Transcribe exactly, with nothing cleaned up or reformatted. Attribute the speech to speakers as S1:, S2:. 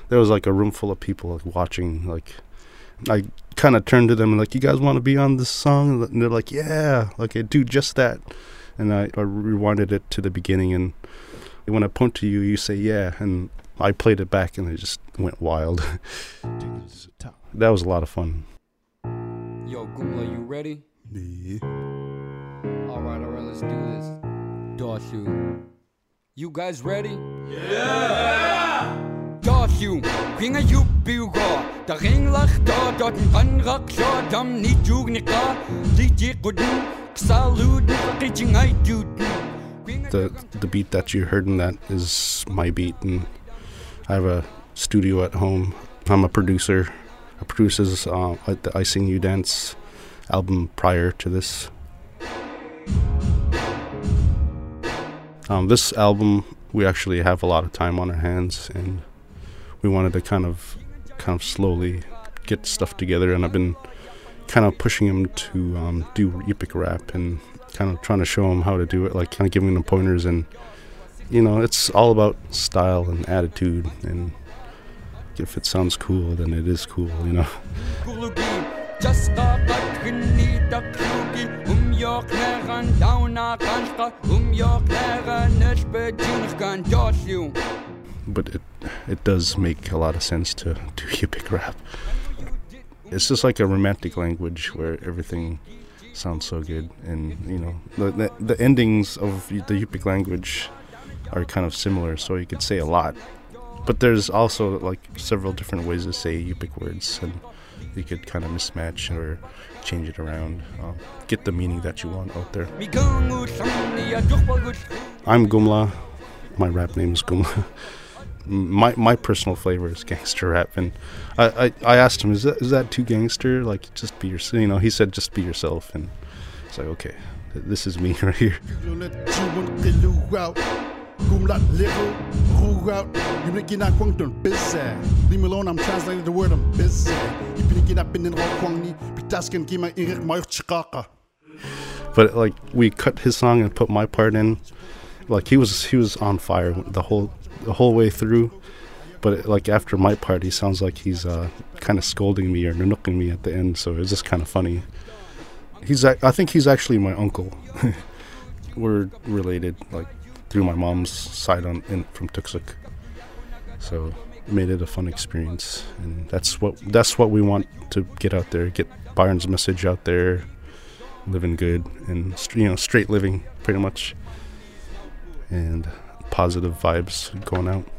S1: there was like a room full of people like watching. Like I kind of turned to them and like, you guys want to be on this song? And they're like, yeah, like I do just that. And I, I rewinded it to the beginning, and when I point to you, you say yeah, and I played it back and it just went wild. That was a lot of fun.
S2: Yo, Gumla, you ready?
S3: Yeah.
S2: Alright, alright, let's do this. Doshu. You guys ready? Yeah! Doshu, pinga you biuga. Da ringlach da dorten ranrak sha dam ni jugnika. Di jikudun, ksaludun, kitching I do.
S1: The the beat that you heard in that is my beat, and I have a studio at home. I'm a producer. I produces uh, the I Sing You Dance album prior to this. Um, this album, we actually have a lot of time on our hands, and we wanted to kind of kind of slowly get stuff together, and I've been kind of pushing him to um, do Yupik rap and kind of trying to show him how to do it, like kind of giving him pointers. And you know, it's all about style and attitude, and if it sounds cool, then it is cool, you know. But it it does make a lot of sense to do Yupik rap. It's just like a romantic language where everything sounds so good, and you know, the the, the endings of the Yupik language are kind of similar, so you could say a lot. But there's also like several different ways to say Yupik words, and you could kind of mismatch or change it around, um, get the meaning that you want out there. I'm Gumla. My rap name is Gumla. My my personal flavor is gangster rap, and I, I, I asked him, is that is that too gangster? Like, just be yourself. You know, he said, just be yourself, and it's like, okay, this is me right here.
S3: Gumla little who out. You making that quang done busy. Leave me alone, I'm translating the word I'm busy. You picking up in the rock quang pitaskin give my ear my chikaka.
S1: But like, we cut his song and put my part in. Like, he was he was on fire the whole the whole way through. But it, like, after my part, he sounds like he's uh, kind of scolding me or nooking me at the end. So it's just kind of funny. He's I think he's actually my uncle. We're related, like, through my mom's side on in, from Tuksuk. So it made it a fun experience, and that's what that's what we want to get out there, get Byron's message out there, living good, and you know, straight living pretty much, and positive vibes going out.